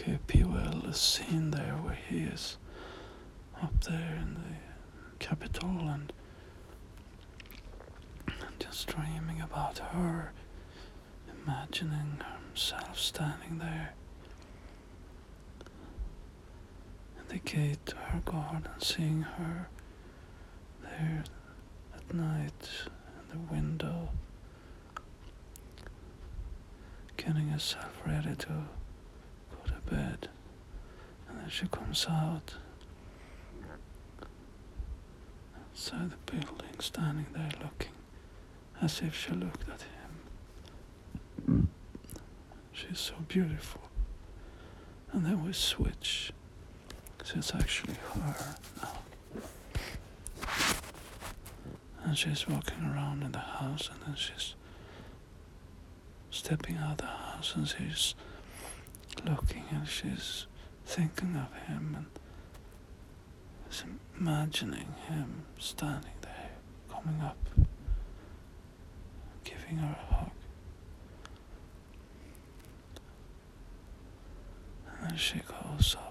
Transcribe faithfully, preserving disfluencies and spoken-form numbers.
K P well the scene there where he is up there in the Capitol and just dreaming about her, imagining himself standing there at the gate to her garden, seeing her there at night in the window, getting herself ready to go to bed, and then she comes out outside the building, standing there looking as if she looked at him. She's so beautiful. And then we switch. So it's actually her now. And she's walking around in the house, and then she's stepping out of the house, and she's looking, and she's thinking of him, and is imagining him standing there, coming up, giving her a hug. And then she goes off.